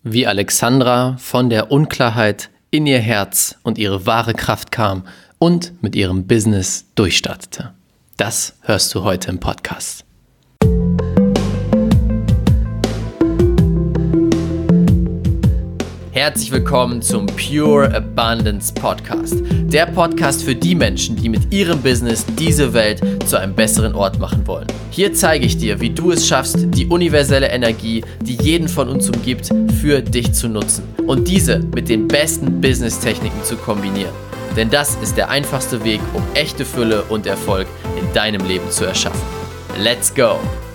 Wie Alexandra von der Unklarheit in ihr Herz und ihre wahre Kraft kam und mit ihrem Business durchstartete. Das hörst du heute im Podcast. Herzlich willkommen zum Pure Abundance Podcast. Der Podcast für die Menschen, die mit ihrem Business diese Welt zu einem besseren Ort machen wollen. Hier zeige ich dir, wie du es schaffst, die universelle Energie, die jeden von uns umgibt, für dich zu nutzen und diese mit den besten Business-Techniken zu kombinieren. Denn das ist der einfachste Weg, um echte Fülle und Erfolg in deinem Leben zu erschaffen. Let's go!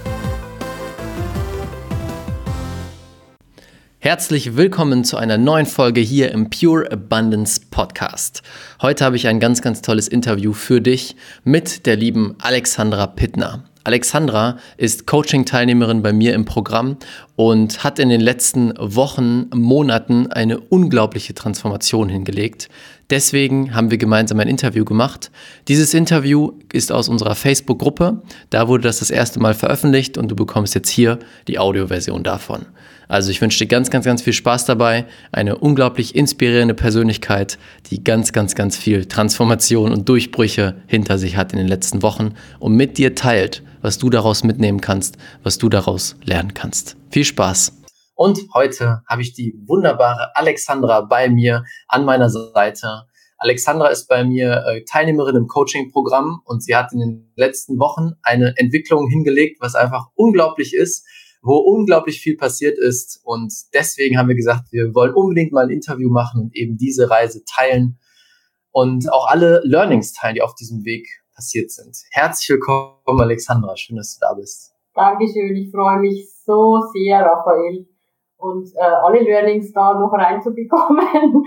Herzlich willkommen zu einer neuen Folge hier im Pure Abundance Podcast. Heute habe ich ein ganz, ganz tolles Interview für dich mit der lieben Alexandra Pittner. Alexandra ist Coaching-Teilnehmerin bei mir im Programm und hat in den letzten Wochen, Monaten eine unglaubliche Transformation hingelegt. Deswegen haben wir gemeinsam ein Interview gemacht. Dieses Interview ist aus unserer Facebook-Gruppe. Da wurde das erste Mal veröffentlicht und du bekommst jetzt hier die Audioversion davon. Also ich wünsche dir ganz, ganz, ganz viel Spaß dabei. Eine unglaublich inspirierende Persönlichkeit, die ganz, ganz, ganz viel Transformation und Durchbrüche hinter sich hat in den letzten Wochen und mit dir teilt, was du daraus mitnehmen kannst, was du daraus lernen kannst. Viel Spaß! Und heute habe ich die wunderbare Alexandra bei mir an meiner Seite. Alexandra ist bei mir Teilnehmerin im Coaching-Programm und sie hat in den letzten Wochen eine Entwicklung hingelegt, was einfach unglaublich ist, wo unglaublich viel passiert ist. Und deswegen haben wir gesagt, wir wollen unbedingt mal ein Interview machen und eben diese Reise teilen und auch alle Learnings teilen, die auf diesem Weg passiert sind. Herzlich willkommen, Alexandra. Schön, dass du da bist. Dankeschön. Ich freue mich so sehr, Raphael. Und alle Learnings da noch reinzubekommen.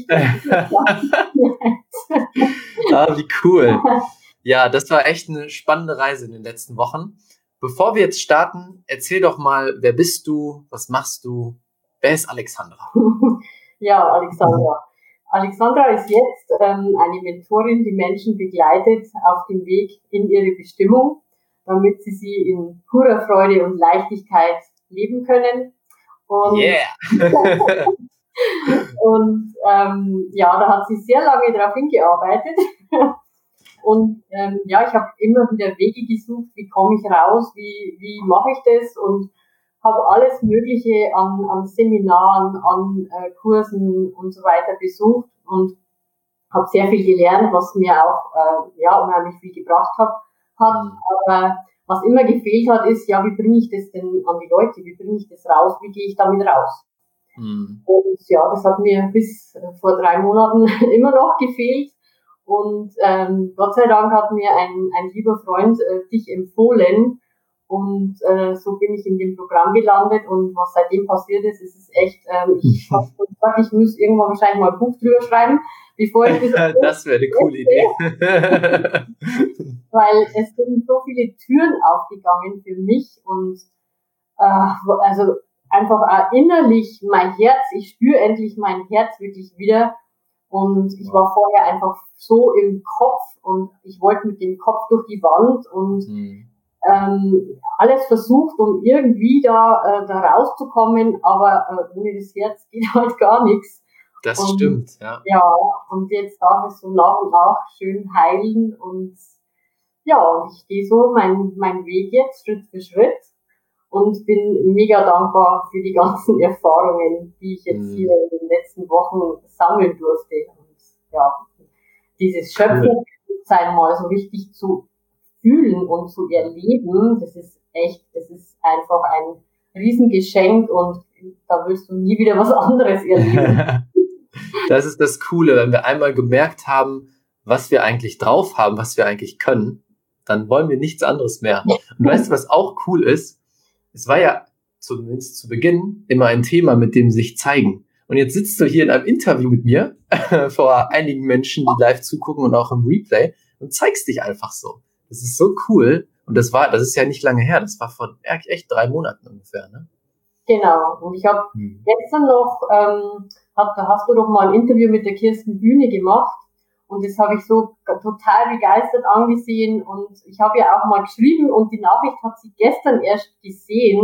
Wie cool. Ja, das war echt eine spannende Reise in den letzten Wochen. Bevor wir jetzt starten, erzähl doch mal, wer bist du, was machst du, wer ist Alexandra? Ja, Alexandra. Alexandra ist jetzt eine Mentorin, die Menschen begleitet auf dem Weg in ihre Bestimmung, damit sie in purer Freude und Leichtigkeit leben können. Und, und da hat sie sehr lange darauf hingearbeitet. Und ich habe immer wieder Wege gesucht, wie komme ich raus, wie mache ich das, und habe alles Mögliche an Seminaren, an Kursen und so weiter besucht und habe sehr viel gelernt, was mir auch unheimlich viel gebracht hat. Aber was immer gefehlt hat, ist, wie bringe ich das denn an die Leute, wie bringe ich das raus, wie gehe ich damit raus? Und das hat mir bis vor 3 Monaten immer noch gefehlt. Und Gott sei Dank hat mir ein lieber Freund dich empfohlen. Und so bin ich in dem Programm gelandet. Und was seitdem passiert ist, ist es echt, ich habe gesagt, ich muss irgendwann wahrscheinlich mal ein Buch drüber schreiben, bevor ich das wäre eine coole Idee. Weil es sind so viele Türen aufgegangen für mich. Und also einfach auch innerlich mein Herz, ich spüre endlich mein Herz wirklich wieder. Und ich war vorher einfach so im Kopf und ich wollte mit dem Kopf durch die Wand und alles versucht, um irgendwie da rauszukommen, aber ohne das Herz geht halt gar nichts. Das stimmt, ja. Ja, und jetzt darf es so nach und nach schön heilen und und ich gehe so meinen Weg jetzt Schritt für Schritt und bin mega dankbar für die ganzen Erfahrungen, die ich jetzt hier in den letzten Wochen sammeln durfte. Und dieses Schöpfungsbewusstsein mal so richtig zu fühlen und zu erleben, das ist einfach ein Riesengeschenk und da willst du nie wieder was anderes erleben. Das ist das Coole, wenn wir einmal gemerkt haben, was wir eigentlich drauf haben, was wir eigentlich können, dann wollen wir nichts anderes mehr. Und weißt du, was auch cool ist? Es war ja zumindest zu Beginn immer ein Thema, mit dem sich zeigen. Und jetzt sitzt du hier in einem Interview mit mir vor einigen Menschen, die live zugucken und auch im Replay und zeigst dich einfach so. Das ist so cool. Und das ist ja nicht lange her. Das war vor echt 3 Monaten ungefähr, ne? Genau. Und ich habe gestern noch, hast du doch mal ein Interview mit der Kirsten Bühne gemacht. Und das habe ich so total begeistert angesehen. Und ich habe ja auch mal geschrieben und die Nachricht hat sie gestern erst gesehen.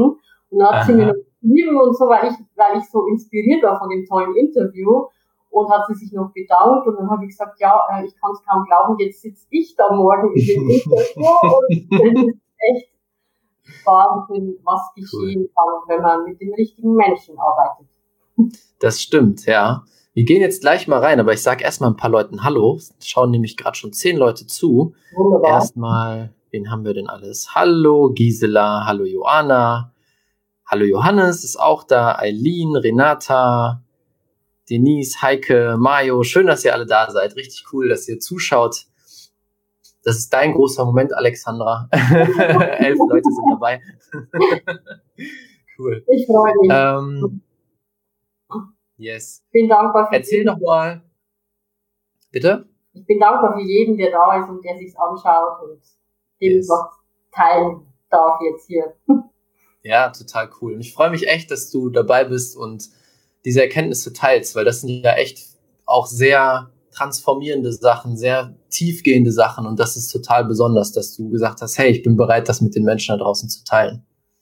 Und dann hat sie mir noch geschrieben und so, weil ich so inspiriert war von dem tollen Interview. Und hat sie sich noch bedankt und dann habe ich gesagt, ja, ich kann es kaum glauben, jetzt sitze ich da morgen in dem Interview und das ist echt Wahnsinn, was geschehen kann, wenn man mit den richtigen Menschen arbeitet. Das stimmt, ja. Wir gehen jetzt gleich mal rein, aber ich sage erstmal ein paar Leuten Hallo. Es schauen nämlich gerade schon 10 Leute zu. Wunderbar. Erstmal, wen haben wir denn alles? Hallo Gisela, hallo Joanna, hallo Johannes ist auch da, Eileen, Renata, Denise, Heike, Mario, schön, dass ihr alle da seid. Richtig cool, dass ihr zuschaut. Das ist dein großer Moment, Alexandra. 11 Leute sind dabei. Cool. Ich freue mich. Yes. Ich bin dankbar für Erzähl doch mal. Bitte? Ich bin dankbar für jeden, der da ist und der sich's anschaut und dem was teilen darf jetzt hier. Ja, total cool. Und ich freue mich echt, dass du dabei bist und diese Erkenntnisse teilst, weil das sind ja echt auch sehr transformierende Sachen, sehr tiefgehende Sachen und das ist total besonders, dass du gesagt hast, hey, ich bin bereit, das mit den Menschen da draußen zu teilen.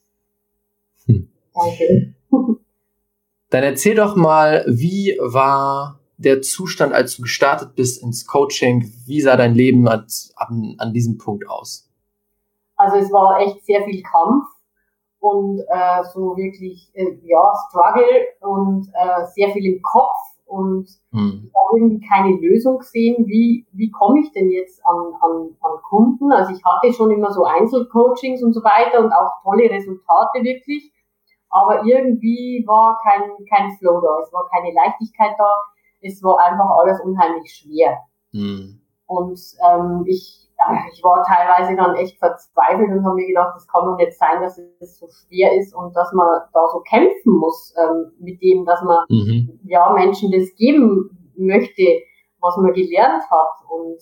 Okay. Dann erzähl doch mal, wie war der Zustand, als du gestartet bist ins Coaching? Wie sah dein Leben an diesem Punkt aus? Also es war echt sehr viel Kampf. Und so wirklich, Struggle und sehr viel im Kopf und ich habe irgendwie keine Lösung gesehen, wie komme ich denn jetzt an Kunden. Also ich hatte schon immer so Einzelcoachings und so weiter und auch tolle Resultate wirklich, aber irgendwie war kein Flow da, es war keine Leichtigkeit da, es war einfach alles unheimlich schwer. Und ich war teilweise dann echt verzweifelt und habe mir gedacht, das kann doch nicht sein, dass es so schwer ist und dass man da so kämpfen muss mit dem, dass man Menschen das geben möchte, was man gelernt hat. Und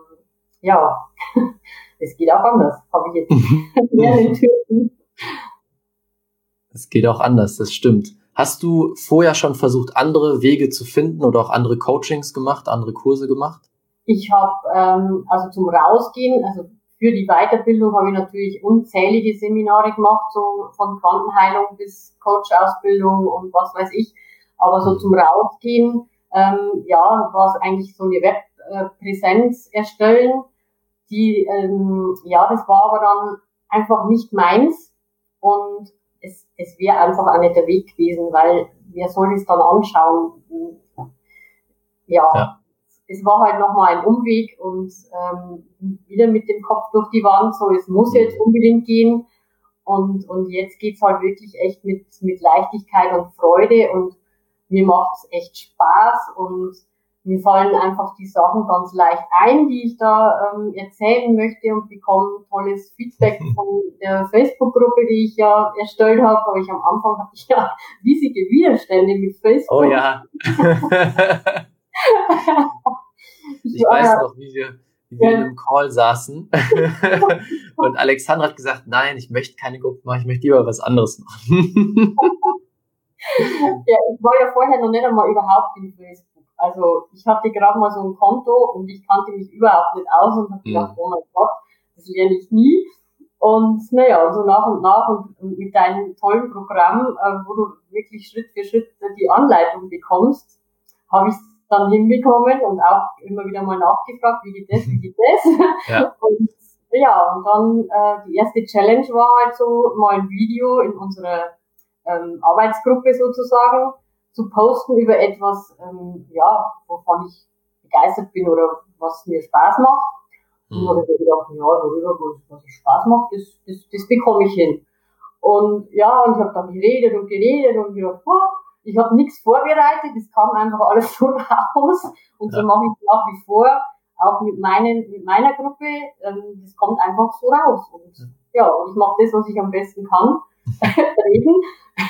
es geht auch anders, habe ich jetzt lernen dürfen. Es geht auch anders, das stimmt. Hast du vorher schon versucht, andere Wege zu finden oder auch andere Coachings gemacht, andere Kurse gemacht? Ich habe also zum Rausgehen, also für die Weiterbildung habe ich natürlich unzählige Seminare gemacht, so von Quantenheilung bis Coach-Ausbildung und was weiß ich. Aber so zum Rausgehen, war es eigentlich so eine Webpräsenz erstellen, die, das war aber dann einfach nicht meins und es wäre einfach auch nicht der Weg gewesen, weil wer soll es dann anschauen? Ja. Es war halt nochmal ein Umweg und wieder mit dem Kopf durch die Wand, so es muss jetzt unbedingt gehen und jetzt geht's halt wirklich echt mit Leichtigkeit und Freude und mir macht's echt Spaß und mir fallen einfach die Sachen ganz leicht ein, die ich da erzählen möchte und bekomme tolles Feedback von der Facebook-Gruppe, die ich ja erstellt habe, aber am Anfang hatte ich ja riesige Widerstände mit Facebook. Oh ja. Ich weiß noch, wie wir in einem Call saßen und Alexandra hat gesagt, nein, ich möchte keine Gruppe machen, ich möchte lieber was anderes machen. Ja, ich war ja vorher noch nicht einmal überhaupt in Facebook. Also ich hatte gerade mal so ein Konto und ich kannte mich überhaupt nicht aus und habe gedacht, oh mein Gott, das lerne ich nie. Und so nach und nach und mit deinem tollen Programm, wo du wirklich Schritt für Schritt die Anleitung bekommst, habe ich dann hinbekommen und auch immer wieder mal nachgefragt, wie geht das? Ja. Und dann die erste Challenge war halt so, mal ein Video in unserer Arbeitsgruppe sozusagen zu posten über etwas, wovon ich begeistert bin oder was mir Spaß macht. Und dann habe ich mir gedacht, darüber, was Spaß macht, das bekomme ich hin. Und ich habe dann geredet und gedacht, ich habe nichts vorbereitet, es kam einfach alles so raus und so mache ich es nach wie vor, auch mit meiner Gruppe, das kommt einfach so raus und und ich mache das, was ich am besten kann, reden.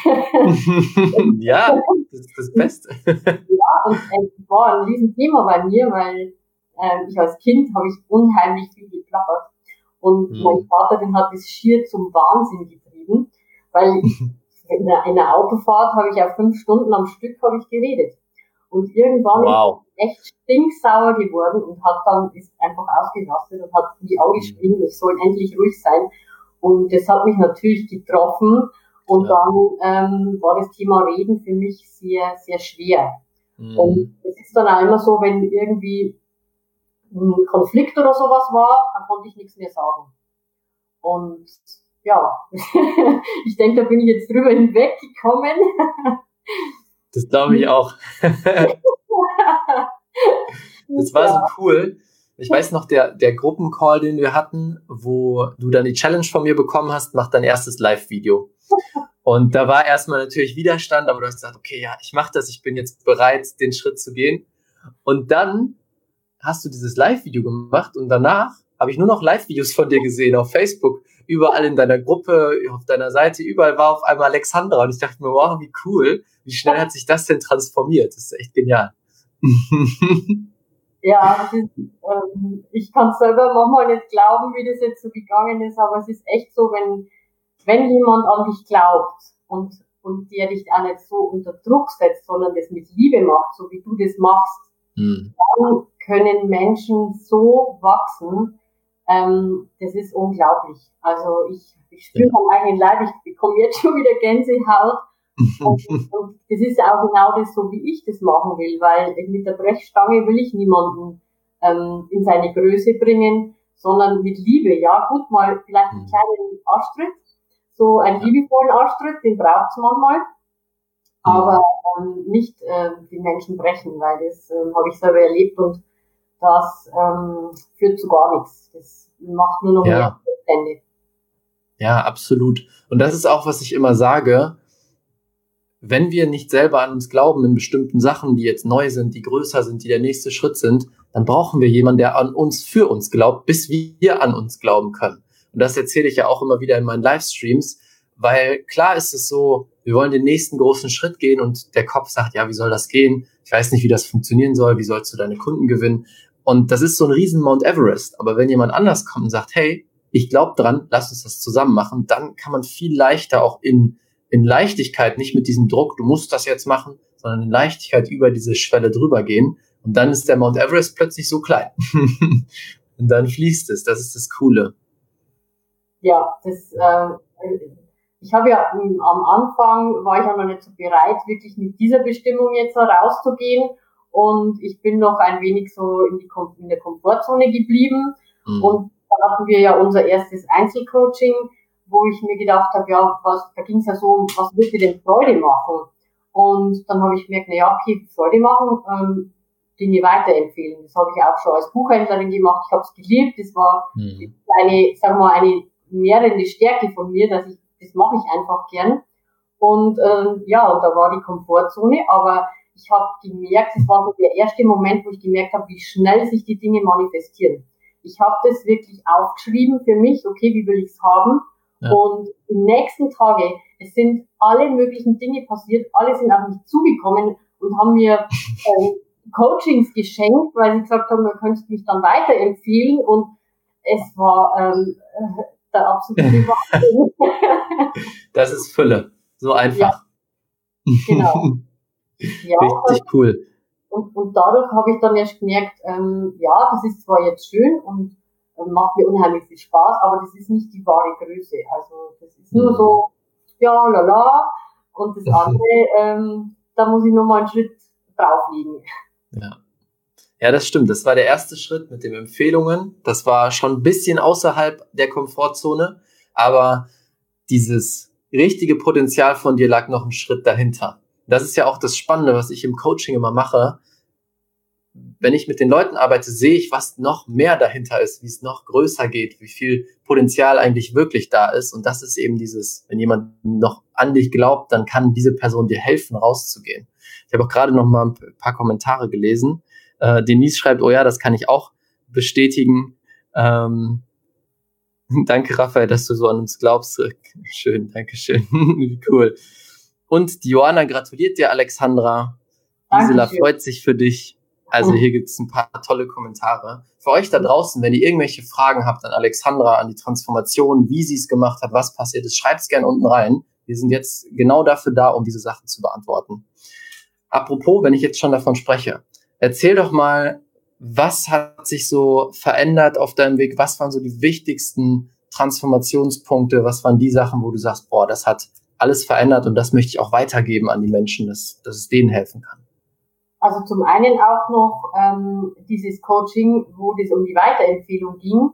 Ja, das ist das Beste. Ja, und es war ein Riesenthema bei mir, weil ich als Kind habe ich unheimlich viel geplappert und mein Vater, den hat das schier zum Wahnsinn getrieben, weil ich in der Autofahrt habe ich auch 5 Stunden am Stück geredet. Und irgendwann ist er echt stinksauer geworden und ist einfach ausgerastet und hat mich angeschrien, ich soll endlich ruhig sein. Und das hat mich natürlich getroffen. Und dann war das Thema Reden für mich sehr, sehr schwer. Und es ist dann auch immer so, wenn irgendwie ein Konflikt oder sowas war, dann konnte ich nichts mehr sagen. Und ja, ich denke, da bin ich jetzt drüber hinweggekommen. Das glaube ich auch. Das war so cool. Ich weiß noch, der Gruppencall, den wir hatten, wo du dann die Challenge von mir bekommen hast, mach dein erstes Live-Video. Und da war erstmal natürlich Widerstand, aber du hast gesagt, okay, ja, ich mache das, ich bin jetzt bereit, den Schritt zu gehen. Und dann hast du dieses Live-Video gemacht und danach habe ich nur noch Live-Videos von dir gesehen auf Facebook, überall in deiner Gruppe, auf deiner Seite, überall war auf einmal Alexandra und ich dachte mir, wow, wie cool, wie schnell hat sich das denn transformiert? Das ist echt genial. Ja, das ist, ich kann selber manchmal nicht glauben, wie das jetzt so gegangen ist, aber es ist echt so, wenn jemand an dich glaubt und der dich auch nicht so unter Druck setzt, sondern das mit Liebe macht, so wie du das machst, dann können Menschen so wachsen. Das ist unglaublich. Also ich spüre am eigenen Leib, ich bekomme jetzt schon wieder Gänsehaut. Und das ist auch genau das, so wie ich das machen will, weil mit der Brechstange will ich niemanden in seine Größe bringen, sondern mit Liebe. Ja, gut, mal vielleicht einen kleinen Arschtritt, so einen liebevollen Arschtritt, den braucht's manchmal, aber nicht die Menschen brechen, weil das habe ich selber erlebt und das führt zu gar nichts. Das macht nur noch mehr Stände. Ja, absolut. Und das ist auch, was ich immer sage, wenn wir nicht selber an uns glauben in bestimmten Sachen, die jetzt neu sind, die größer sind, die der nächste Schritt sind, dann brauchen wir jemanden, der an uns, für uns glaubt, bis wir an uns glauben können. Und das erzähle ich ja auch immer wieder in meinen Livestreams, weil klar ist es so, wir wollen den nächsten großen Schritt gehen und der Kopf sagt, ja, wie soll das gehen? Ich weiß nicht, wie das funktionieren soll, wie sollst du deine Kunden gewinnen? Und das ist so ein riesen Mount Everest. Aber wenn jemand anders kommt und sagt, hey, ich glaube dran, lass uns das zusammen machen, dann kann man viel leichter auch in Leichtigkeit, nicht mit diesem Druck, du musst das jetzt machen, sondern in Leichtigkeit über diese Schwelle drüber gehen. Und dann ist der Mount Everest plötzlich so klein. Und dann fließt es. Das ist das Coole. Ja, ich habe ja am Anfang, war ich ja noch nicht so bereit, wirklich mit dieser Bestimmung jetzt rauszugehen. Und ich bin noch ein wenig so in der Komfortzone geblieben. Und da hatten wir ja unser erstes Einzelcoaching, wo ich mir gedacht habe, ja, da ging es ja so um, was wird dir denn Freude machen? Und dann habe ich gemerkt, okay, Freude machen, Dinge weiterempfehlen. Das habe ich auch schon als Buchhändlerin gemacht. Ich habe es geliebt. Das war eine nährende Stärke von mir, das mache ich einfach gern. Und und da war die Komfortzone, aber ich habe gemerkt, das war so der erste Moment, wo ich gemerkt habe, wie schnell sich die Dinge manifestieren. Ich habe das wirklich aufgeschrieben für mich, okay, wie will ich es haben? Ja. Und die nächsten Tage, es sind alle möglichen Dinge passiert, alle sind auf mich zugekommen und haben mir Coachings geschenkt, weil sie gesagt haben, du könntest mich dann weiterempfehlen und es war der absolute Wahnsinn. Das ist Fülle, so einfach. Ja, genau. Ja, richtig cool. Und dadurch habe ich dann erst gemerkt, das ist zwar jetzt schön und macht mir unheimlich viel Spaß, aber das ist nicht die wahre Größe. Also das ist nur so, ja, lala. Und das andere, da muss ich nochmal einen Schritt drauflegen. Ja, das stimmt. Das war der erste Schritt mit den Empfehlungen. Das war schon ein bisschen außerhalb der Komfortzone, aber dieses richtige Potenzial von dir lag noch einen Schritt dahinter. Das ist ja auch das Spannende, was ich im Coaching immer mache. Wenn ich mit den Leuten arbeite, sehe ich, was noch mehr dahinter ist, wie es noch größer geht, wie viel Potenzial eigentlich wirklich da ist. Und das ist eben dieses, wenn jemand noch an dich glaubt, dann kann diese Person dir helfen, rauszugehen. Ich habe auch gerade noch mal ein paar Kommentare gelesen. Denise schreibt, oh ja, das kann ich auch bestätigen. Danke, Raphael, dass du so an uns glaubst. Schön, danke schön. Wie cool. Und die Johanna gratuliert dir, Alexandra. Gisela freut sich für dich. Also hier gibt es ein paar tolle Kommentare. Für euch da draußen, wenn ihr irgendwelche Fragen habt an Alexandra, an die Transformation, wie sie es gemacht hat, was passiert ist, schreibt es gerne unten rein. Wir sind jetzt genau dafür da, um diese Sachen zu beantworten. Apropos, wenn ich jetzt schon davon spreche, erzähl doch mal, was hat sich so verändert auf deinem Weg? Was waren so die wichtigsten Transformationspunkte? Was waren die Sachen, wo du sagst, boah, das hat alles verändert und das möchte ich auch weitergeben an die Menschen, dass es denen helfen kann. Also zum einen auch noch dieses Coaching, wo das um die Weiterempfehlung ging,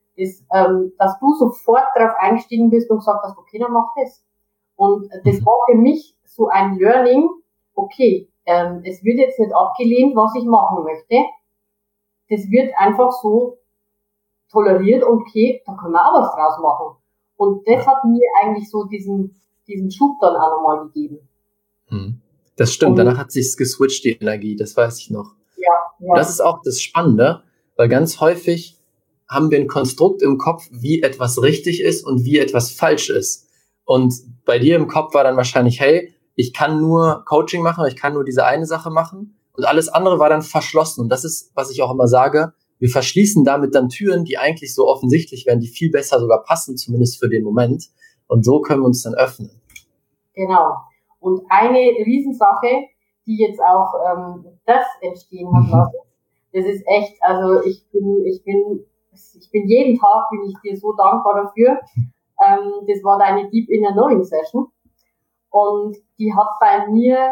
dass du sofort darauf eingestiegen bist und gesagt hast, okay, dann mach das. Und das war für mich so ein Learning, okay, es wird jetzt nicht abgelehnt, was ich machen möchte. Das wird einfach so toleriert und okay, da können wir auch was draus machen. Und das hat mir eigentlich so diesen Schub dann auch nochmal gegeben. Das stimmt, danach hat sich's geswitcht, die Energie, das weiß ich noch. Ja. Das ist auch das Spannende, weil ganz häufig haben wir ein Konstrukt im Kopf, wie etwas richtig ist und wie etwas falsch ist. Und bei dir im Kopf war dann wahrscheinlich, hey, ich kann nur Coaching machen, ich kann nur diese eine Sache machen und alles andere war dann verschlossen. Und das ist, was ich auch immer sage, wir verschließen damit dann Türen, die eigentlich so offensichtlich wären, die viel besser sogar passen, zumindest für den Moment. Und so können wir uns dann öffnen. Genau. Und eine Riesensache, die jetzt auch das entstehen hat lassen, das ist echt, also ich bin jeden Tag bin ich dir so dankbar dafür. Das war deine Deep Inner Knowing Session. Und die hat bei mir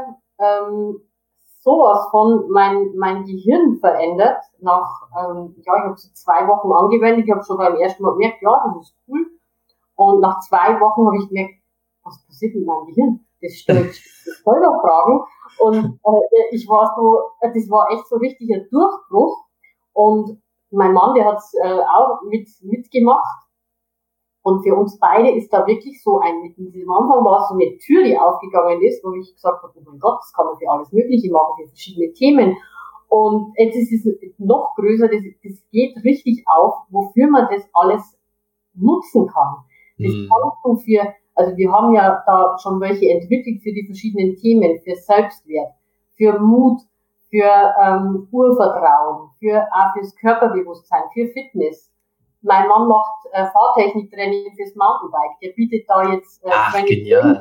sowas von mein Gehirn verändert. Ich habe so 2 Wochen angewendet. Ich habe schon beim ersten Mal gemerkt, ja, das ist cool. Und nach 2 Wochen habe ich gemerkt, was passiert mit meinem Gehirn? Das stellt voller Fragen. Und das war echt so richtig ein Durchbruch. Und mein Mann, der hat auch mitgemacht. Und für uns beide ist da wirklich so am Anfang war es so eine Tür, die aufgegangen ist, wo ich gesagt habe, oh mein Gott, das kann man für alles Mögliche machen, für verschiedene Themen. Und jetzt ist es noch größer, das geht richtig auf, wofür man das alles nutzen kann. Das kannst du also wir haben ja da schon welche entwickelt für die verschiedenen Themen, für Selbstwert, für Mut, für Urvertrauen, fürs Körperbewusstsein, für Fitness. Mein Mann macht Fahrtechniktraining fürs Mountainbike. Der bietet da jetzt genial.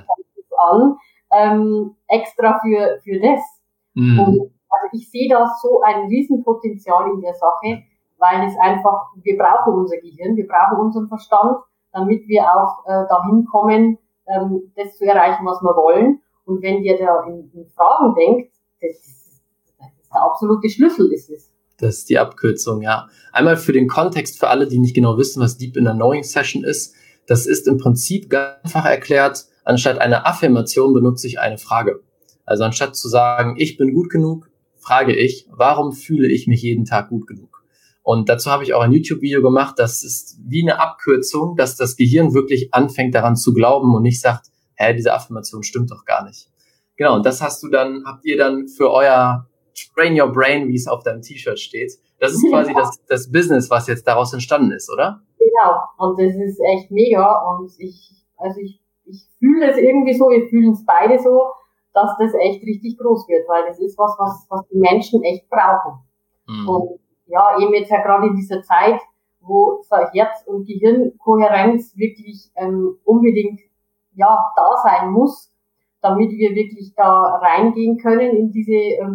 An, extra für das. Und also ich sehe da so ein Riesenpotenzial in der Sache, weil es einfach, wir brauchen unser Gehirn, wir brauchen unseren Verstand, damit wir auch dahin kommen, das zu erreichen, was wir wollen. Und wenn ihr da in Fragen denkt, das ist der absolute Schlüssel, ist es. Das ist die Abkürzung, ja. Einmal für den Kontext, für alle, die nicht genau wissen, was Deep Inner Knowing Session ist. Das ist im Prinzip ganz einfach erklärt, anstatt einer Affirmation benutze ich eine Frage. Also anstatt zu sagen, ich bin gut genug, frage ich, warum fühle ich mich jeden Tag gut genug? Und dazu habe ich auch ein YouTube-Video gemacht, das ist wie eine Abkürzung, dass das Gehirn wirklich anfängt daran zu glauben und nicht sagt, diese Affirmation stimmt doch gar nicht. Genau, und das habt ihr dann für euer Train Your Brain, wie es auf deinem T-Shirt steht. Das ist quasi das Business, was jetzt daraus entstanden ist, oder? Genau, und das ist echt mega und ich fühle es irgendwie so, wir fühlen es beide so, dass das echt richtig groß wird, weil das ist was die Menschen echt brauchen. Und ja, eben jetzt ja gerade in dieser Zeit, wo so Herz- und Gehirnkohärenz wirklich unbedingt da sein muss, damit wir wirklich da reingehen können in diese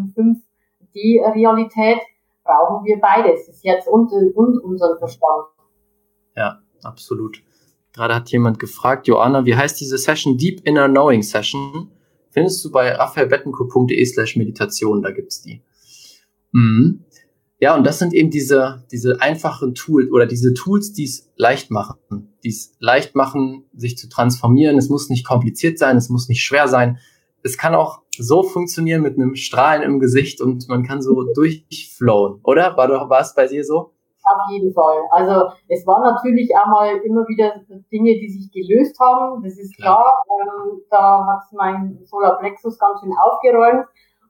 5D-Realität, brauchen wir beides, das Herz und unseren Verstand. Ja, absolut. Gerade hat jemand gefragt, Joanna, wie heißt diese Session? Deep Inner Knowing Session. Findest du bei raphaelbettencourt.de/Meditation, da gibt's die. Ja, und das sind eben diese einfachen Tools oder diese Tools, die es leicht machen, sich zu transformieren. Es muss nicht kompliziert sein, es muss nicht schwer sein. Es kann auch so funktionieren mit einem Strahlen im Gesicht und man kann so durchflowen, oder? War es bei dir so? Auf jeden Fall. Also es waren natürlich auch mal immer wieder Dinge, die sich gelöst haben. Das ist klar. Da hat mein Solarplexus ganz schön aufgeräumt.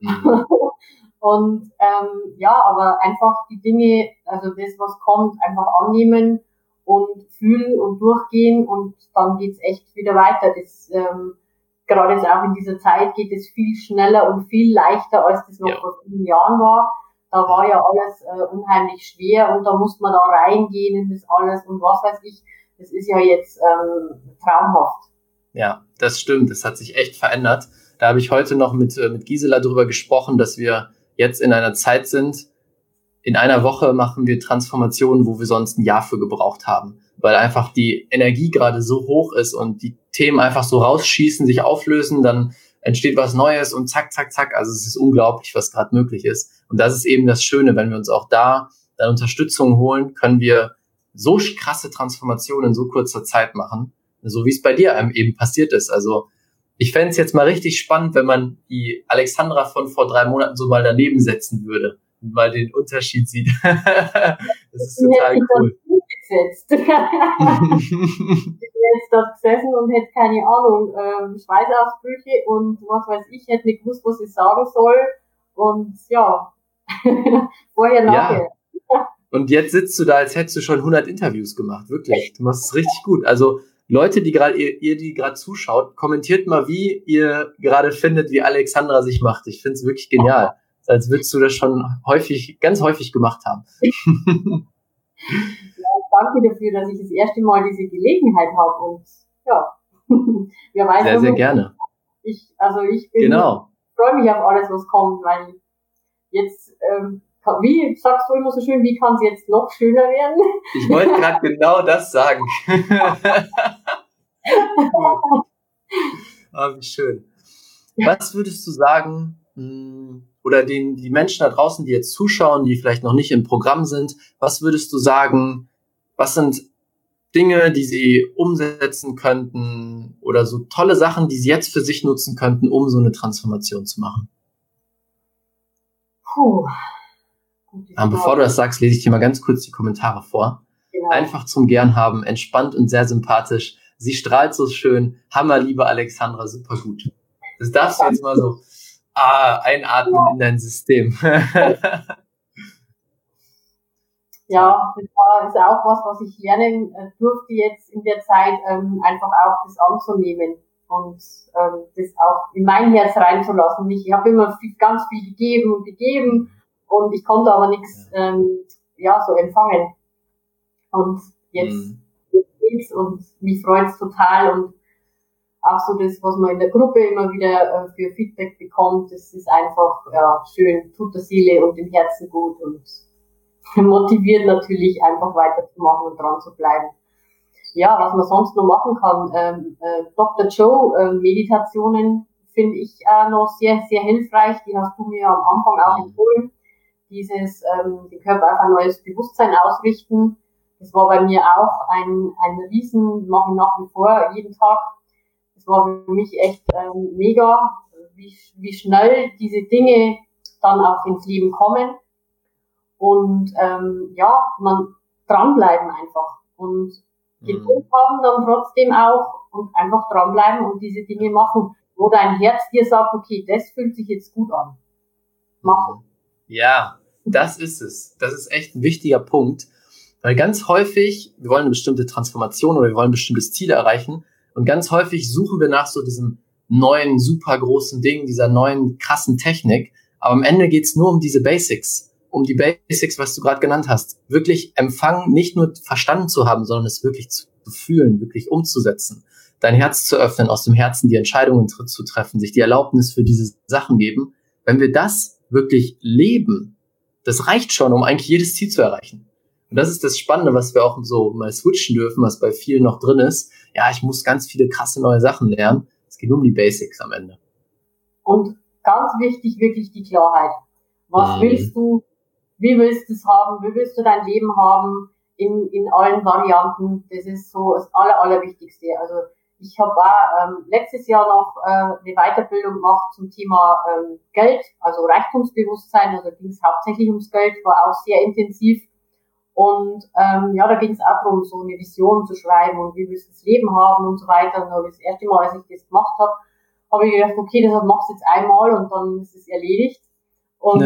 Und aber einfach die Dinge, also das, was kommt, einfach annehmen und fühlen und durchgehen und dann geht's echt wieder weiter. Das gerade jetzt auch in dieser Zeit geht es viel schneller und viel leichter, als das noch vor vielen Jahren war. Da war ja alles unheimlich schwer und da musste man da reingehen in das alles und was weiß ich. Das ist ja jetzt traumhaft. Ja, das stimmt. Das hat sich echt verändert. Da habe ich heute noch mit Gisela drüber gesprochen, dass wir jetzt in einer Zeit sind, in einer Woche machen wir Transformationen, wo wir sonst ein Jahr für gebraucht haben. weil einfach die Energie gerade so hoch ist und die Themen einfach so rausschießen, sich auflösen, dann entsteht was Neues und zack, zack, zack. Also es ist unglaublich, was gerade möglich ist. Und das ist eben das Schöne, wenn wir uns auch da dann Unterstützung holen, können wir so krasse Transformationen in so kurzer Zeit machen, so wie es bei dir eben passiert ist. Also ich fände es jetzt mal richtig spannend, wenn man die Alexandra von vor 3 Monaten so mal daneben setzen würde und mal den Unterschied sieht. Das ist total cool. Ich wäre jetzt dort gesessen und hätte keine Ahnung, Schweißausbrüche und was weiß ich, hätte nicht gewusst, was ich sagen soll. Und ja, vorher, nachher. Ja. Und jetzt sitzt du da, als hättest du schon 100 Interviews gemacht. Wirklich, du machst es richtig gut. Also Leute, die gerade die gerade zuschaut, kommentiert mal, wie ihr gerade findet, wie Alexandra sich macht. Ich finde es wirklich genial. Als würdest du das schon ganz häufig gemacht haben. Ja, danke dafür, dass ich das erste Mal diese Gelegenheit habe und ja, wer weiß. Sehr, sehr gerne. Ich freue mich auf alles, was kommt, weil jetzt, wie sagst du immer so schön, wie kann es jetzt noch schöner werden? Ich wollte gerade genau das sagen. Oh, wie schön. Was würdest du sagen, oder die Menschen da draußen, die jetzt zuschauen, die vielleicht noch nicht im Programm sind, was würdest du sagen, was sind Dinge, die sie umsetzen könnten oder so tolle Sachen, die sie jetzt für sich nutzen könnten, um so eine Transformation zu machen? Bevor du das sagst, lese ich dir mal ganz kurz die Kommentare vor. Genau. Einfach zum Gern haben, entspannt und sehr sympathisch. Sie strahlt so schön. Hammer, liebe Alexandra, super gut. Das darfst du jetzt mal so einatmen in dein System. Ja, das ist auch was ich lernen durfte jetzt in der Zeit, einfach auch das anzunehmen und das auch in mein Herz reinzulassen. Ich habe immer ganz viel gegeben und ich konnte aber nichts so empfangen. Und jetzt geht's und mich freut's total und auch so das, was man in der Gruppe immer wieder für Feedback bekommt, das ist einfach schön, tut der Seele und dem Herzen gut und motiviert natürlich einfach weiterzumachen und dran zu bleiben. Ja, was man sonst noch machen kann, Dr. Joe Meditationen finde ich noch sehr, sehr hilfreich. Die hast du mir am Anfang auch empfohlen. Dieses den Körper auf ein neues Bewusstsein ausrichten. Das war bei mir auch ein Riesen, mache ich nach wie vor jeden Tag. Das war für mich echt mega, wie schnell diese Dinge dann auch ins Leben kommen. Und man dranbleiben einfach. Und Geduld haben dann trotzdem auch und einfach dranbleiben und diese Dinge machen, wo dein Herz dir sagt, okay, das fühlt sich jetzt gut an. Machen. Ja, das ist es. Das ist echt ein wichtiger Punkt. Weil ganz häufig, wir wollen eine bestimmte Transformation oder wir wollen ein bestimmtes Ziel erreichen und ganz häufig suchen wir nach so diesem neuen, super großen Ding, dieser neuen, krassen Technik. Aber am Ende geht's nur um diese Basics. Um die Basics, was du gerade genannt hast. Wirklich empfangen, nicht nur verstanden zu haben, sondern es wirklich zu fühlen, wirklich umzusetzen. Dein Herz zu öffnen, aus dem Herzen die Entscheidungen zu treffen, sich die Erlaubnis für diese Sachen geben. Wenn wir das wirklich leben, das reicht schon, um eigentlich jedes Ziel zu erreichen. Und das ist das Spannende, was wir auch so mal switchen dürfen, was bei vielen noch drin ist. Ja, ich muss ganz viele krasse neue Sachen lernen. Es geht nur um die Basics am Ende. Und ganz wichtig, wirklich die Klarheit. Was willst du? Wie willst du es haben? Wie willst du dein Leben haben? In allen Varianten. Das ist so das Allerwichtigste. Also ich habe auch letztes Jahr noch eine Weiterbildung gemacht zum Thema Geld, also Reichtumsbewusstsein. Also ging es hauptsächlich ums Geld, war auch sehr intensiv. Und da ging es auch darum, so eine Vision zu schreiben und wie willst du das Leben haben und so weiter. Und das erste Mal, als ich das gemacht habe, habe ich gedacht, okay, das machst du jetzt einmal und dann ist es erledigt. Und,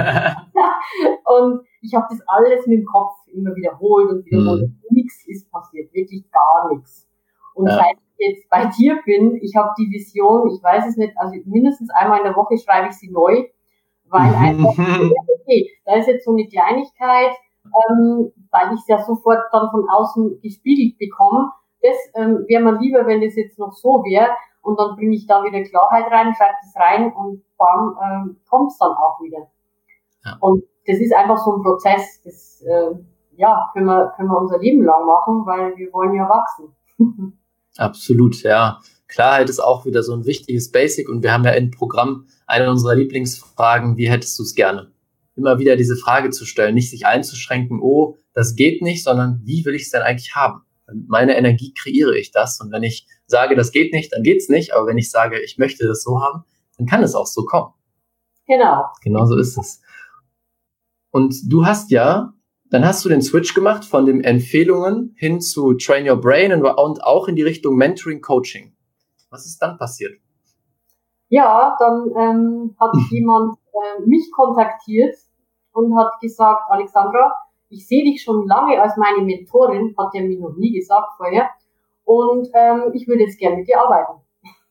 und ich habe das alles mit dem Kopf immer wiederholt und wiederholt. Nichts ist passiert, wirklich gar nichts. Und seit ich jetzt bei dir bin, ich habe die Vision, ich weiß es nicht, also mindestens einmal in der Woche schreibe ich sie neu, weil einfach, okay, da ist jetzt so eine Kleinigkeit, weil ich es ja sofort dann von außen gespiegelt bekomme. Das wäre mir lieber, wenn das jetzt noch so wäre. Und dann bringe ich da wieder Klarheit rein, schreibe das rein und bam, kommt es dann auch wieder. Ja. Und das ist einfach so ein Prozess. Das ja, können wir unser Leben lang machen, weil wir wollen ja wachsen. Absolut, ja. Klarheit ist auch wieder so ein wichtiges Basic und wir haben ja im Programm eine unserer Lieblingsfragen, wie hättest du es gerne? Immer wieder diese Frage zu stellen, nicht sich einzuschränken, oh, das geht nicht, sondern wie will ich es denn eigentlich haben? Mit meiner Energie kreiere ich das und wenn ich sage, das geht nicht, dann geht's nicht, aber wenn ich sage, ich möchte das so haben, dann kann es auch so kommen. Genau. Genau so ist es. Und dann hast du den Switch gemacht von den Empfehlungen hin zu Train Your Brain und auch in die Richtung Mentoring, Coaching. Was ist dann passiert? Ja, dann hat jemand mich kontaktiert und hat gesagt, Alexandra, ich sehe dich schon lange als meine Mentorin, hat er mir noch nie gesagt vorher, und ich würde jetzt gerne mit dir arbeiten.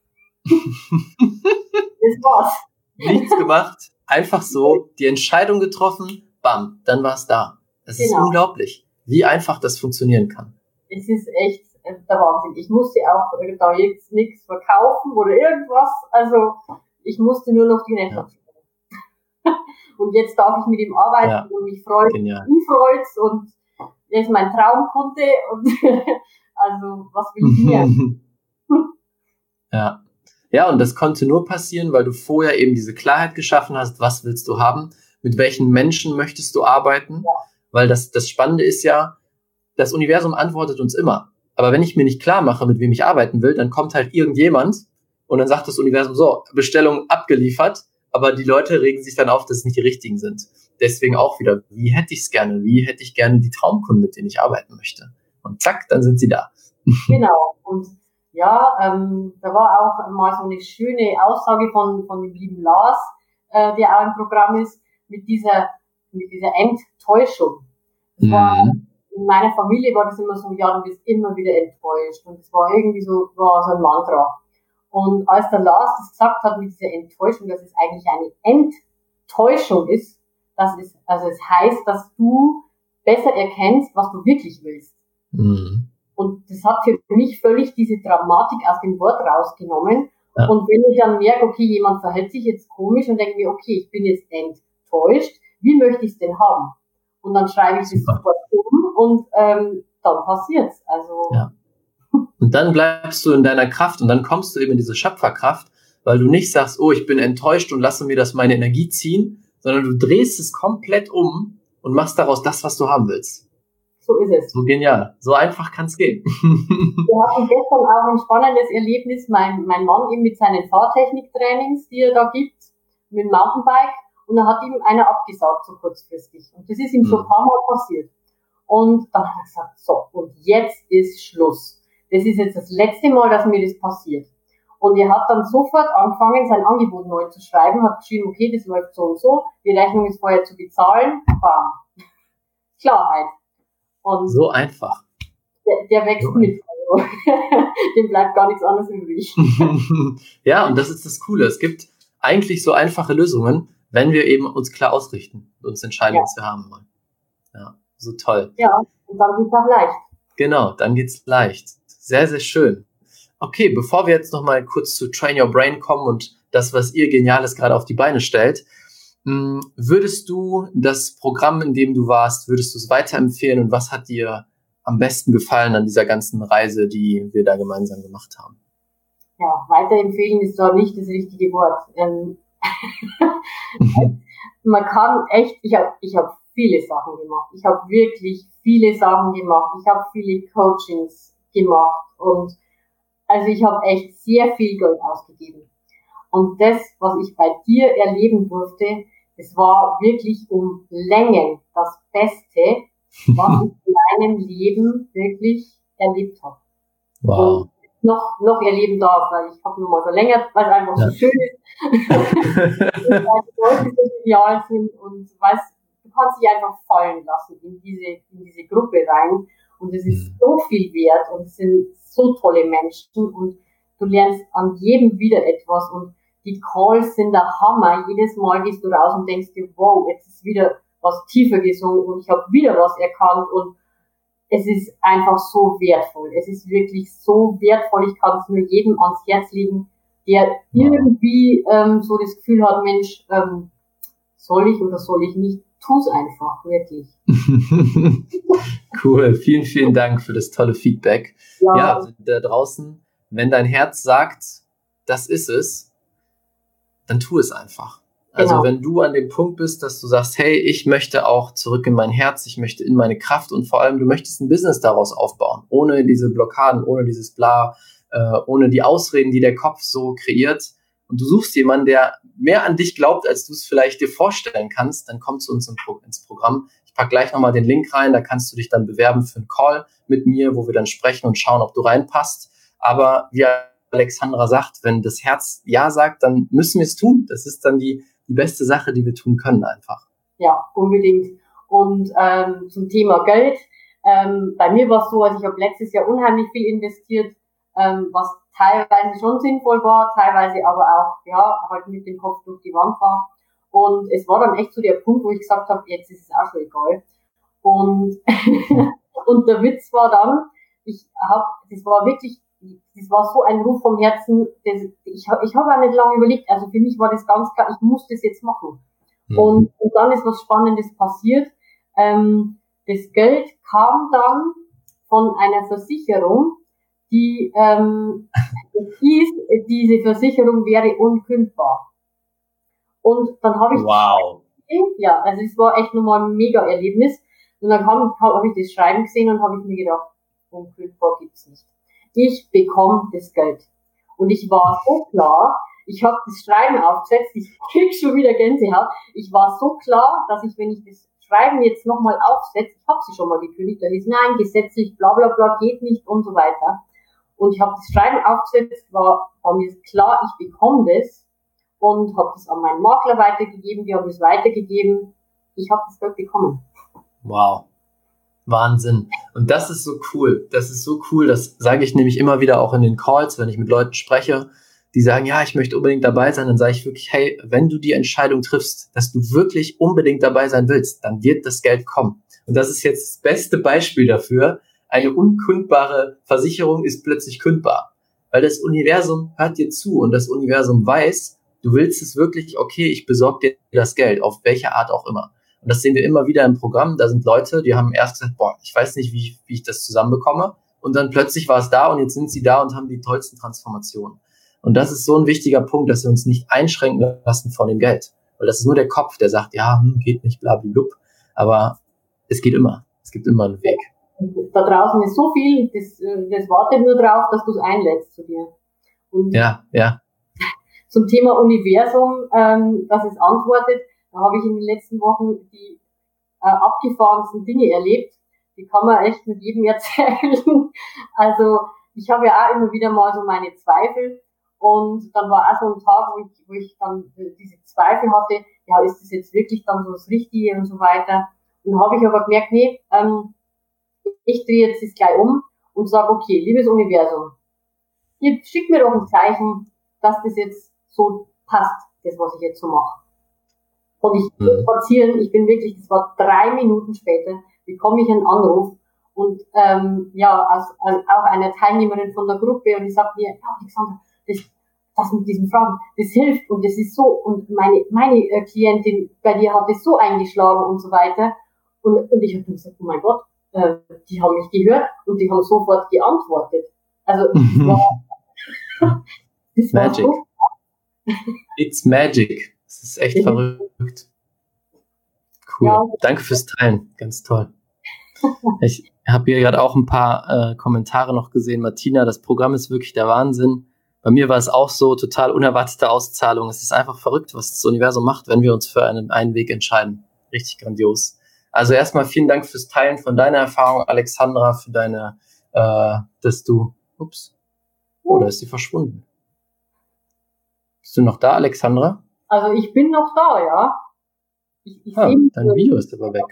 Das war's. Nichts gemacht, einfach so, die Entscheidung getroffen, bam, dann war es da. Es ist unglaublich, wie einfach das funktionieren kann. Es ist echt der Wahnsinn. Ich musste auch da jetzt nichts verkaufen oder irgendwas. Also ich musste nur noch die Rechnung stellen. Und jetzt darf ich mit ihm arbeiten und mich freut. Ihn freut's und er ist mein Traumkunde und also was will ich mehr? Ja. Ja, und das konnte nur passieren, weil du vorher eben diese Klarheit geschaffen hast, was willst du haben, mit welchen Menschen möchtest du arbeiten, weil das Spannende ist ja, das Universum antwortet uns immer. Aber wenn ich mir nicht klar mache, mit wem ich arbeiten will, dann kommt halt irgendjemand und dann sagt das Universum so, Bestellung abgeliefert, aber die Leute regen sich dann auf, dass es nicht die richtigen sind. Deswegen auch wieder, wie hätte ich es gerne? Wie hätte ich gerne die Traumkunden, mit denen ich arbeiten möchte? Und zack, dann sind sie da. Genau. Und ja, da war auch mal so eine schöne Aussage von dem lieben Lars, der auch im Programm ist, mit dieser Enttäuschung. Das war, in meiner Familie war das immer so, ja, du bist immer wieder enttäuscht. Und es war irgendwie so ein Mantra. Und als der Lars das gesagt hat mit dieser Enttäuschung, dass es eigentlich eine Enttäuschung ist, es heißt, dass du besser erkennst, was du wirklich willst. Mhm. Und das hat für mich völlig diese Dramatik aus dem Wort rausgenommen. Ja. Und wenn ich dann merke, okay, jemand verhält sich jetzt komisch und denke mir, okay, ich bin jetzt enttäuscht, wie möchte ich es denn haben? Und dann schreibe ich das sofort um und dann passiert's. Also ja. Und dann bleibst du in deiner Kraft und dann kommst du eben in diese Schöpferkraft, weil du nicht sagst, oh, ich bin enttäuscht und lasse mir das meine Energie ziehen, sondern du drehst es komplett um und machst daraus das, was du haben willst. So ist es. So genial. So einfach kann es gehen. Wir hatten gestern auch ein spannendes Erlebnis, mein Mann eben mit seinen Fahrtechniktrainings, die er da gibt, mit dem Mountainbike, und da hat ihm einer abgesagt, so kurzfristig. Und das ist ihm so ein paar Mal passiert. Und dann hat er gesagt, so, und jetzt ist Schluss. Das ist jetzt das letzte Mal, dass mir das passiert. Und er hat dann sofort angefangen, sein Angebot neu zu schreiben, hat geschrieben, okay, das läuft so und so, die Rechnung ist vorher zu bezahlen, bam. Klarheit. Und so einfach. Der wächst so mit. Also, dem bleibt gar nichts anderes übrig. Ja, und das ist das Coole. Es gibt eigentlich so einfache Lösungen, wenn wir eben uns klar ausrichten und uns entscheiden, was wir haben wollen. Ja, so toll. Ja, und dann geht's auch leicht. Genau, dann geht's leicht. Sehr, sehr schön. Okay, bevor wir jetzt nochmal kurz zu Train Your Brain kommen und das, was ihr Geniales gerade auf die Beine stellt, würdest du das Programm, in dem du warst, würdest du es weiterempfehlen und was hat dir am besten gefallen an dieser ganzen Reise, die wir da gemeinsam gemacht haben? Ja, weiterempfehlen ist da nicht das richtige Wort. Man kann echt, ich hab viele Sachen gemacht. Ich habe wirklich viele Sachen gemacht. Ich habe viele Coachings gemacht und also ich habe echt sehr viel Geld ausgegeben. Und das, was ich bei dir erleben durfte, das war wirklich um Längen das Beste, was ich in meinem Leben wirklich erlebt habe. Wow. Und noch erleben darf, weil ich habe nur mal verlängert, weil es einfach so schön ist. Weil die Leute so genial sind und du kannst dich einfach fallen lassen in diese Gruppe rein. Und es ist so viel wert und es sind so tolle Menschen und du lernst an jedem wieder etwas und die Calls sind der Hammer. Jedes Mal gehst du raus und denkst dir, wow, jetzt ist wieder was tiefer gesungen und ich habe wieder was erkannt und es ist einfach so wertvoll. Es ist wirklich so wertvoll. Ich kann es nur jedem ans Herz legen, der irgendwie so das Gefühl hat, Mensch, soll ich oder soll ich nicht? tu's einfach, wirklich. Cool, vielen, vielen Dank für das tolle Feedback. Ja, also da draußen, wenn dein Herz sagt, das ist es, dann tu es einfach. Also wenn du an dem Punkt bist, dass du sagst, hey, ich möchte auch zurück in mein Herz, ich möchte in meine Kraft und vor allem, du möchtest ein Business daraus aufbauen, ohne diese Blockaden, ohne dieses Bla, ohne die Ausreden, die der Kopf so kreiert, und du suchst jemanden, der mehr an dich glaubt, als du es vielleicht dir vorstellen kannst, dann komm zu uns ins Programm. Ich packe gleich nochmal den Link rein, da kannst du dich dann bewerben für einen Call mit mir, wo wir dann sprechen und schauen, ob du reinpasst. Aber wie Alexandra sagt, wenn das Herz Ja sagt, dann müssen wir es tun. Das ist dann die beste Sache, die wir tun können einfach. Ja, unbedingt. Und zum Thema Geld, bei mir war es so, also ich habe letztes Jahr unheimlich viel investiert, was teilweise schon sinnvoll war, teilweise aber auch, ja, halt mit dem Kopf durch die Wand war. Und es war dann echt so der Punkt, wo ich gesagt habe, jetzt ist es auch schon egal. Und, und der Witz war dann, das war so ein Ruf vom Herzen, ich habe auch nicht lange überlegt, also für mich war das ganz klar, ich muss das jetzt machen. Und dann ist was Spannendes passiert. Das Geld kam dann von einer Versicherung, die hieß, diese Versicherung wäre unkündbar. Und dann habe ich ja, also es war echt nochmal ein Mega-Erlebnis. Und dann habe ich das Schreiben gesehen und habe ich mir gedacht, unkündbar gibt's nicht. Ich bekomme das Geld. Und ich war so klar, ich habe das Schreiben aufgesetzt, ich krieg schon wieder Gänsehaut. Ich war so klar, dass ich, wenn ich das Schreiben jetzt nochmal aufsetze, ich habe sie schon mal gekündigt, dann ist nein, gesetzlich, bla bla bla, geht nicht und so weiter. Und ich habe das Schreiben aufgesetzt, war mir klar, ich bekomme das und habe das an meinen Makler weitergegeben, die haben es weitergegeben. Ich habe das Geld bekommen. Wow. Wahnsinn. Und das ist so cool. Das ist so cool. Das sage ich nämlich immer wieder auch in den Calls, wenn ich mit Leuten spreche, die sagen, ja, ich möchte unbedingt dabei sein. Dann sage ich wirklich, hey, wenn du die Entscheidung triffst, dass du wirklich unbedingt dabei sein willst, dann wird das Geld kommen. Und das ist jetzt das beste Beispiel dafür. Eine unkündbare Versicherung ist plötzlich kündbar. Weil das Universum hört dir zu und das Universum weiß, du willst es wirklich, okay, ich besorge dir das Geld, auf welche Art auch immer. Und das sehen wir immer wieder im Programm. Da sind Leute, die haben erst gesagt, boah, ich weiß nicht, wie ich das zusammenbekomme. Und dann plötzlich war es da und jetzt sind sie da und haben die tollsten Transformationen. Und das ist so ein wichtiger Punkt, dass wir uns nicht einschränken lassen von dem Geld. Weil das ist nur der Kopf, der sagt, ja, geht nicht, blablabla. Aber es geht immer. Es gibt immer einen Weg. Da draußen ist so viel, das wartet nur drauf, dass du es einlädst zu dir. Und ja. Zum Thema Universum, dass es antwortet, da habe ich in den letzten Wochen die abgefahrensten Dinge erlebt. Die kann man echt mit jedem erzählen. Also ich habe ja auch immer wieder mal so meine Zweifel. Und dann war auch so ein Tag, wo ich dann diese Zweifel hatte, ja, ist das jetzt wirklich dann so das Richtige und so weiter. Und dann habe ich aber gemerkt, nee, ich drehe jetzt das gleich um und sage, okay, liebes Universum, ihr schickt mir doch ein Zeichen, dass das jetzt so passt, das, was ich jetzt so mache. Und ich bin spazieren, das war 3 Minuten später, bekomme ich einen Anruf und auch einer Teilnehmerin von der Gruppe und die sagt mir, ja, Alexandra, das mit diesen Fragen, das hilft und das ist so und meine Klientin bei dir hat das so eingeschlagen und so weiter und ich habe gesagt, oh mein Gott, die haben mich gehört und die haben sofort geantwortet. Also das war Magic. So. It's magic. Das ist echt verrückt. Cool. Ja. Danke fürs Teilen. Ganz toll. Ich habe hier gerade auch ein paar Kommentare noch gesehen. Martina, das Programm ist wirklich der Wahnsinn. Bei mir war es auch so, total unerwartete Auszahlung. Es ist einfach verrückt, was das Universum macht, wenn wir uns für einen Weg entscheiden. Richtig grandios. Also erstmal vielen Dank fürs Teilen von deiner Erfahrung, Alexandra, für deine, dass du, da ist sie verschwunden. Bist du noch da, Alexandra? Also ich bin noch da, ja. Dein Video ist aber weg.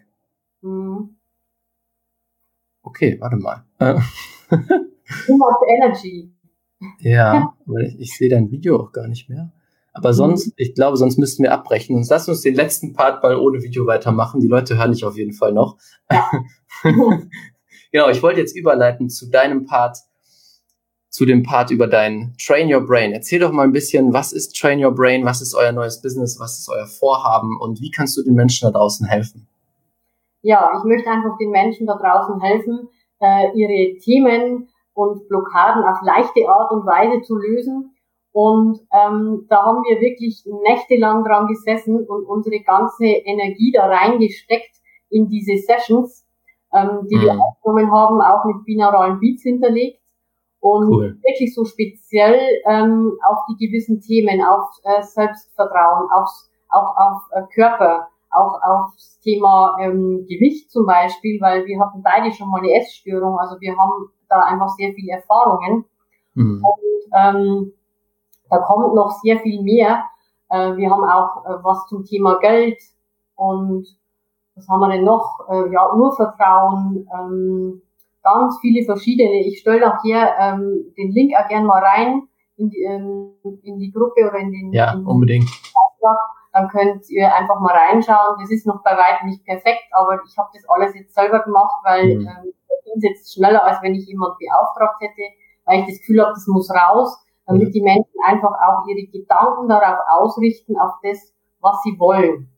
Okay, warte mal. Too much energy. Ja, weil ich sehe dein Video auch gar nicht mehr. Aber sonst, ich glaube, sonst müssten wir abbrechen. Und lass uns den letzten Part mal ohne Video weitermachen. Die Leute hören dich auf jeden Fall noch. Ja. Genau, ich wollte jetzt überleiten zu deinem Part, zu dem Part über dein Train Your Brain. Erzähl doch mal ein bisschen, was ist Train Your Brain, was ist euer neues Business, was ist euer Vorhaben und wie kannst du den Menschen da draußen helfen? Ja, ich möchte einfach den Menschen da draußen helfen, ihre Themen und Blockaden auf leichte Art und Weise zu lösen. Und da haben wir wirklich nächtelang dran gesessen und unsere ganze Energie da reingesteckt in diese Sessions, die wir aufgenommen haben, auch mit binauralen Beats hinterlegt. Und wirklich so speziell auf die gewissen Themen, auf Selbstvertrauen, auch auf Körper, auch aufs Thema Gewicht zum Beispiel, weil wir hatten beide schon mal eine Essstörung, also wir haben da einfach sehr viele Erfahrungen. Und da kommt noch sehr viel mehr. Wir haben auch was zum Thema Geld und was haben wir denn noch? Urvertrauen, ganz viele verschiedene. Ich stelle nachher den Link auch gerne mal rein in die Gruppe oder in den unbedingt. Beitrag. Dann könnt ihr einfach mal reinschauen. Das ist noch bei weitem nicht perfekt, aber ich habe das alles jetzt selber gemacht, weil da ging es jetzt schneller, als wenn ich jemand beauftragt hätte, weil ich das Gefühl habe, das muss raus, damit die Menschen einfach auch ihre Gedanken darauf ausrichten, auf das, was sie wollen.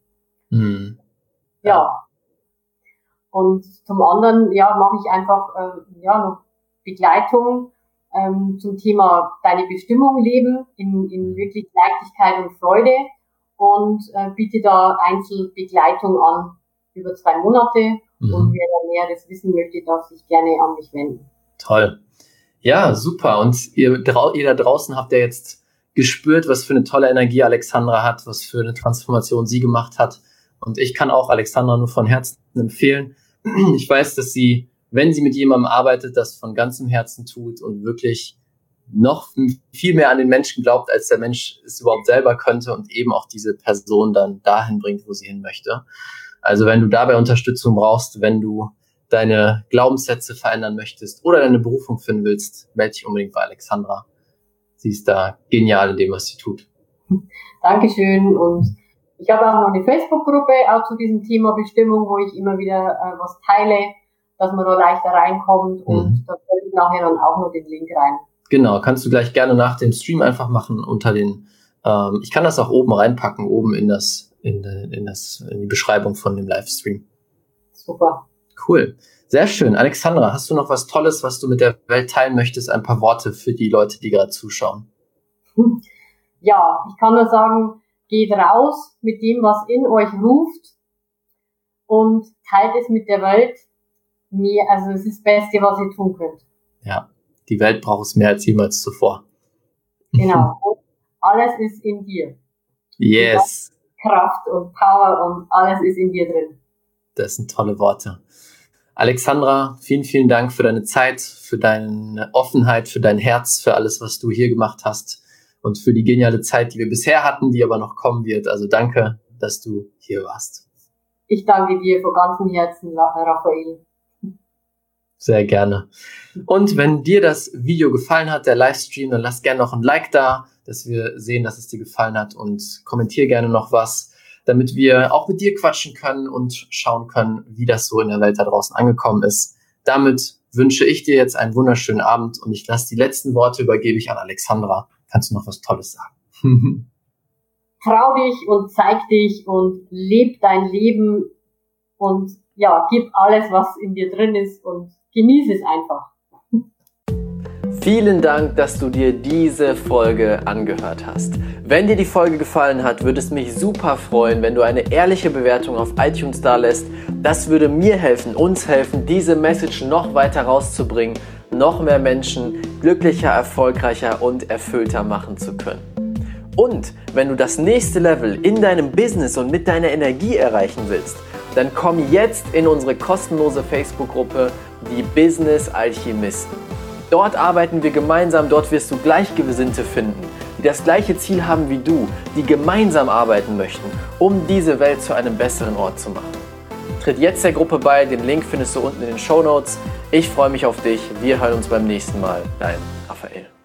Ja. Und zum anderen, mache ich einfach, noch Begleitung, zum Thema deine Bestimmung leben, in wirklich Leichtigkeit und Freude und biete da Einzelbegleitung an über 2 Monate. Und wer da Näheres wissen möchte, darf sich gerne an mich wenden. Toll. Ja, super. Und ihr da draußen habt ja jetzt gespürt, was für eine tolle Energie Alexandra hat, was für eine Transformation sie gemacht hat. Und ich kann auch Alexandra nur von Herzen empfehlen. Ich weiß, dass sie, wenn sie mit jemandem arbeitet, das von ganzem Herzen tut und wirklich noch viel mehr an den Menschen glaubt, als der Mensch es überhaupt selber könnte und eben auch diese Person dann dahin bringt, wo sie hin möchte. Also wenn du dabei Unterstützung brauchst, wenn du deine Glaubenssätze verändern möchtest oder deine Berufung finden willst, melde dich unbedingt bei Alexandra. Sie ist da genial in dem, was sie tut. Dankeschön. Und ich habe auch noch eine Facebook-Gruppe auch zu diesem Thema Bestimmung, wo ich immer wieder was teile, dass man da leichter reinkommt und da stelle ich nachher dann auch noch den Link rein. Genau, kannst du gleich gerne nach dem Stream einfach machen unter den, ich kann das auch oben reinpacken, oben in die Beschreibung von dem Livestream. Super. Cool. Sehr schön. Alexandra, hast du noch was Tolles, was du mit der Welt teilen möchtest? Ein paar Worte für die Leute, die gerade zuschauen. Ja, ich kann nur sagen, geht raus mit dem, was in euch ruft und teilt es mit der Welt. Also es ist das Beste, was ihr tun könnt. Ja, die Welt braucht es mehr als jemals zuvor. Genau. Und alles ist in dir. Yes. Kraft und Power und alles ist in dir drin. Das sind tolle Worte. Alexandra, vielen, vielen Dank für deine Zeit, für deine Offenheit, für dein Herz, für alles, was du hier gemacht hast und für die geniale Zeit, die wir bisher hatten, die aber noch kommen wird. Also danke, dass du hier warst. Ich danke dir von ganzem Herzen, Raphael. Sehr gerne. Und wenn dir das Video gefallen hat, der Livestream, dann lass gerne noch ein Like da, dass wir sehen, dass es dir gefallen hat und kommentier gerne noch was, damit wir auch mit dir quatschen können und schauen können, wie das so in der Welt da draußen angekommen ist. Damit wünsche ich dir jetzt einen wunderschönen Abend und ich lasse die letzten Worte übergebe ich an Alexandra. Kannst du noch was Tolles sagen? Trau dich und zeig dich und leb dein Leben und gib alles, was in dir drin ist und genieße es einfach. Vielen Dank, dass du dir diese Folge angehört hast. Wenn dir die Folge gefallen hat, würde es mich super freuen, wenn du eine ehrliche Bewertung auf iTunes dalässt. Das würde mir helfen, uns helfen, diese Message noch weiter rauszubringen, noch mehr Menschen glücklicher, erfolgreicher und erfüllter machen zu können. Und wenn du das nächste Level in deinem Business und mit deiner Energie erreichen willst, dann komm jetzt in unsere kostenlose Facebook-Gruppe, die Business Alchemisten. Dort arbeiten wir gemeinsam, dort wirst du Gleichgesinnte finden, die das gleiche Ziel haben wie du, die gemeinsam arbeiten möchten, um diese Welt zu einem besseren Ort zu machen. Tritt jetzt der Gruppe bei, den Link findest du unten in den Shownotes. Ich freue mich auf dich, wir hören uns beim nächsten Mal. Dein Raphael.